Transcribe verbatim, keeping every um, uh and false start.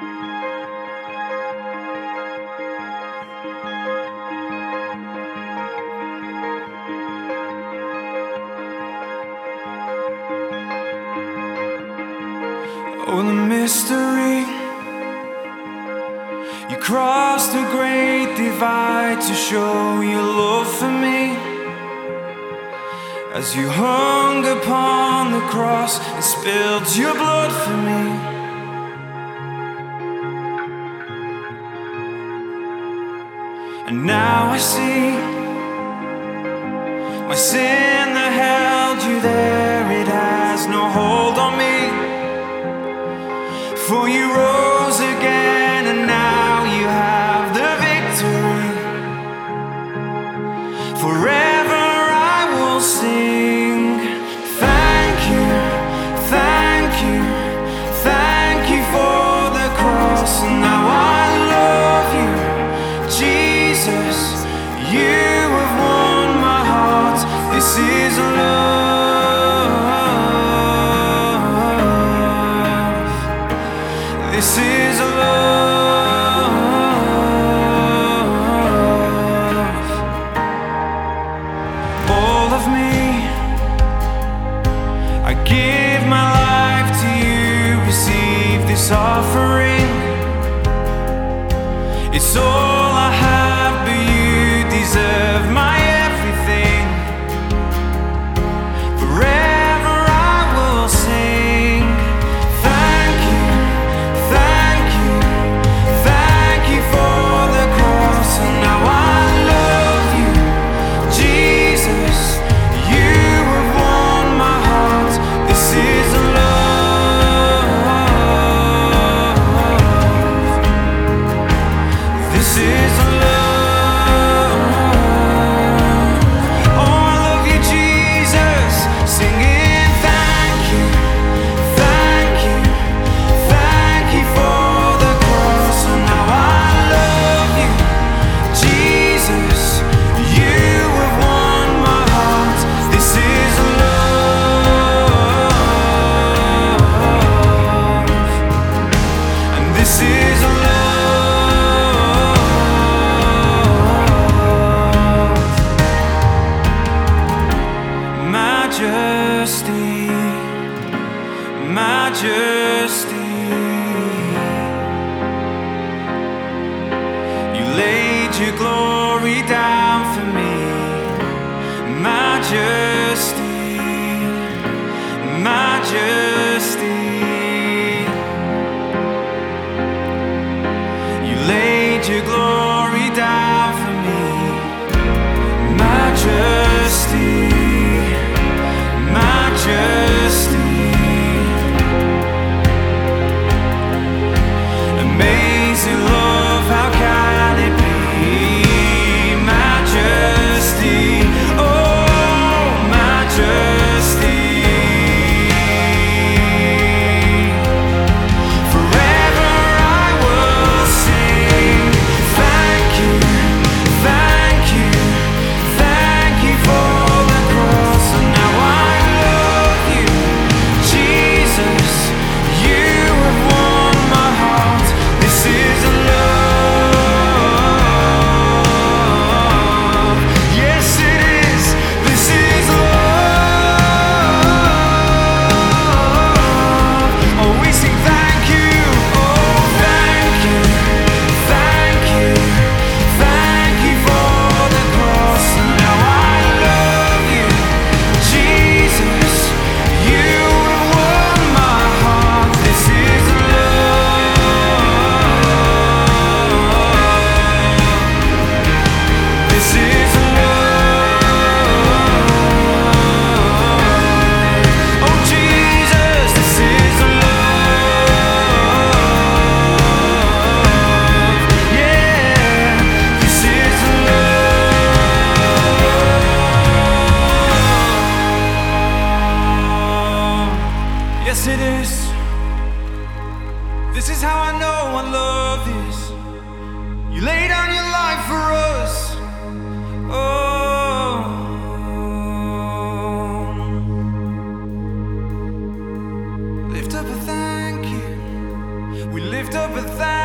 Oh, the mystery. You crossed the great divide to show your love for me. As you hung upon the cross and spilled your blood for me. And now I see my sin that held you there, it has no hold on me. For you rose again and now you have the victory. Forever I will sing. Thank you, thank you, thank you for the cross. And now I love you, Jesus. You have won my heart. This is love. This is love. All of me, I give my life to you. Receive this offering. It's all I have, but you deserve my everything. Forever I will sing. Thank you, thank you, thank you for the cross. And now I love you, Jesus. You have won my heart. This is love. This is love. Oh, I love you, Jesus. Singing thank you, thank you, thank you for the cross. And now I love you, Jesus. You have won my heart. This is love. And this is love. Majesty, majesty. You laid your glory down for me. Majesty, majesty. You laid your glory down for me. Majesty, majesty. Amazing love, how can it be? Majesty, oh majesty. Forever I will sing. Thank you, thank you, thank you for the cross. And now I love you, Jesus. You have won my heart. This is love. Yes, it is. This is love. Oh, we sing thank you. Oh, thank you, thank you, thank you for the cross. And now I love you, Jesus. You have won my heart. This is love. This is love. Oh, Jesus, this is love. Yeah, this is love. Yes, it is. This is how I know what love is. You lay down your life for us. Oh, lift up a thank you. We lift up but thank